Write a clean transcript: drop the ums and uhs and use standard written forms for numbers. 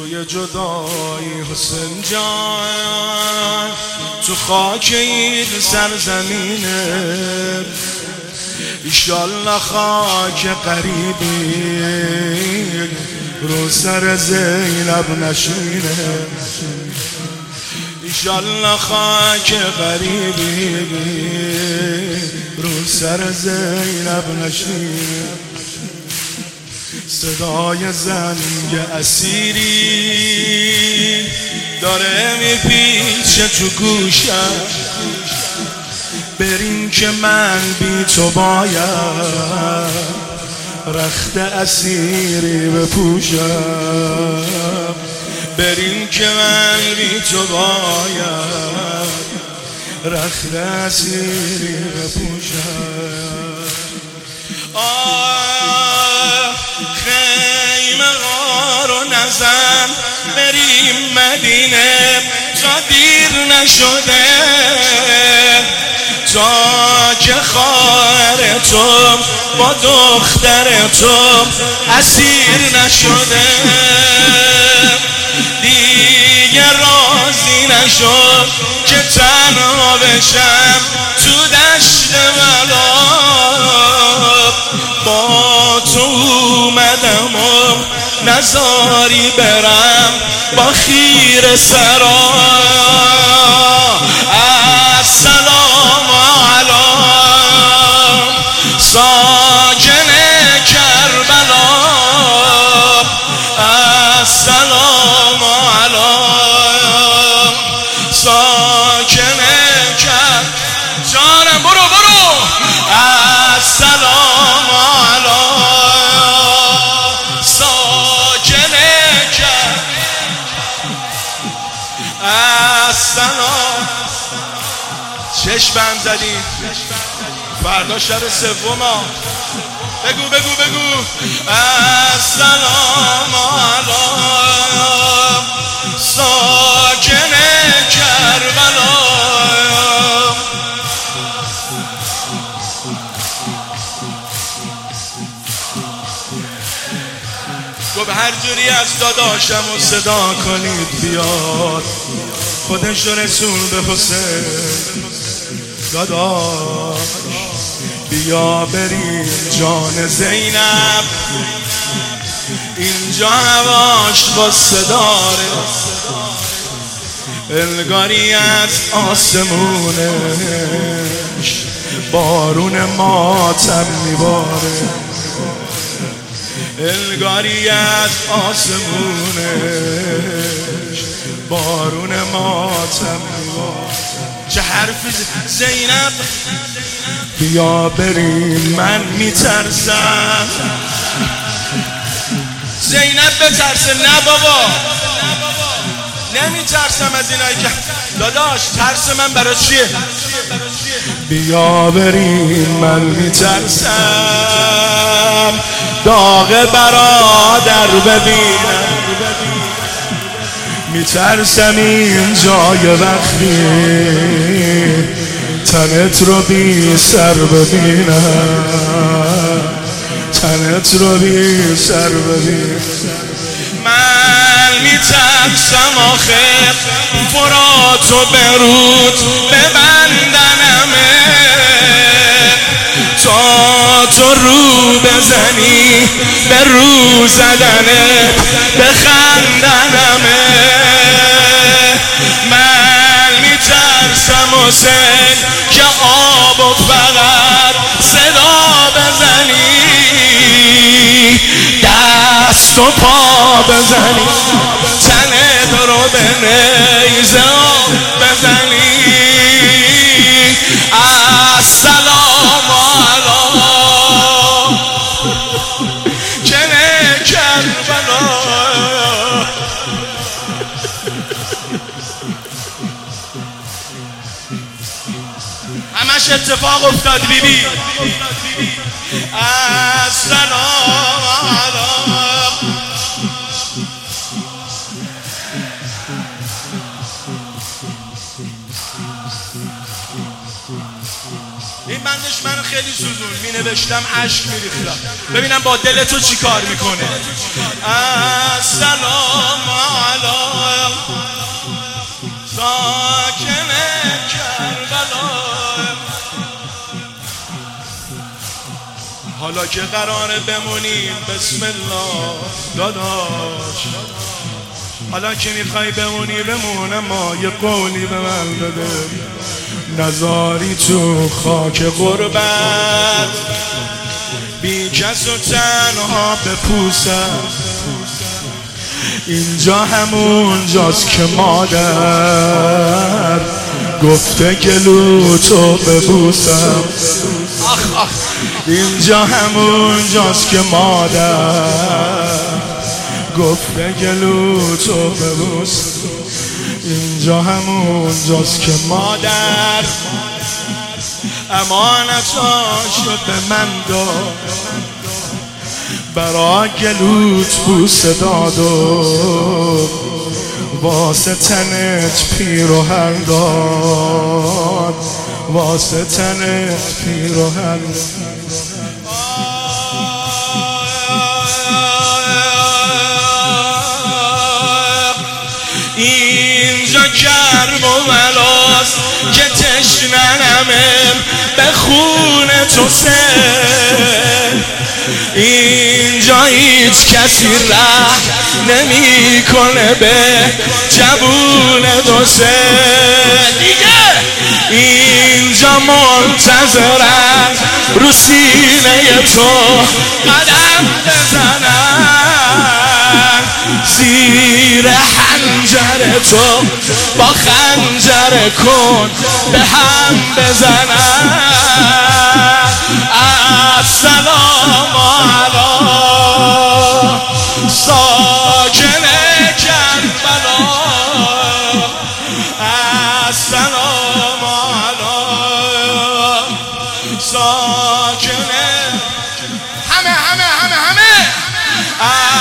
روی جدایی حسین جان تو خاک این سرزمینه، ایشالله خاک قریبی رو سر زینب نشینه، ایشالله خاک قریبی رو سر زینب نشینه. صدای زنگ اسیری داره میپیچه تو گوشم، بریم که من بی تو باید رخت اسیری بپوشم، بریم که من بی تو باید رخت اسیری بپوشم. خیمه ها رو نزن بریم مدینه تا دیر نشده، تا که خواهر تو با دختر تو اسیر نشده، دیگه راضی نشد که تنها بشم تو دشت بلا، با تو اومدم و نزاری برم با خیر سرا. السلام علی ساکن کربلا، السلام علی ساکن کربلا. جانم برو السلام علی ساکن کربلا، السلام. چشمم زدی فردا شب سوما، بگو السلام علی ساکن کربلا. گفت هر جوری از داداشم و صدا کنید بیاد، خودش رو رسول به حسین. داداش بیا بریم جان زینب، اینجا هواش با صداره، انگاری از آسمونش بارون ماتم میباره، انگاری از آسمونش بارون ماتم میباره. چه حرفی زینب بیا بریم من میترسم. زینب بترسه؟ نه بابا نمیترسم از اینایی که داداش ترس من برای چیه؟ بیا بریم من میترسم داغ برادر ببینم، میترسم این جای وقتی تنت رو بی سر ببینم، تنت رو بی سر ببینم. من میترسم آخر فرات و برود ببندنمه، تا تو رو بزنی به رو زدنه بخندنمه. من میترسم حسین که آب و فقط صدا بزنی، دست و پا بزنی، تنت رو به نیزه بزنی. السلام علی کن کربلا. همش اتفاق افتاد بیبی. السلام علی. این بندش من خیلی سوزون، می نوشتم عشق می ریختم، ببینم با دل تو چی کار میکنه. السلام حالا که قراره بمونیم بسم الله داداش، حالا که میخوای بمونی بمون، اما یه قولی به من بده، نزاری تو خاک غربت بی کس و تنها بپوسم. اینجا همون جاست که مادر گفته گلو تو ببوسم. اینجا همون جاست که مادر گفته گلو تو ببوسم. اینجا همون جاست که مادر امانتاشو به من داد، برا گلوت بوسه داد و واسه تنت پیراهن داد، واسه تنت پیراهن. اینجا گرم و ملاست که تشننمه به خون تو سه، اینجا هیچ کسی ره نمی کنه به جبون دو سه دیگه. اینجا منتظرن رو سینه تو قدم بزنن، زیر حنجر تو با خنجر کن به هم بزنن. السلام علی ساکن کربلا، السلام علی ساکن همه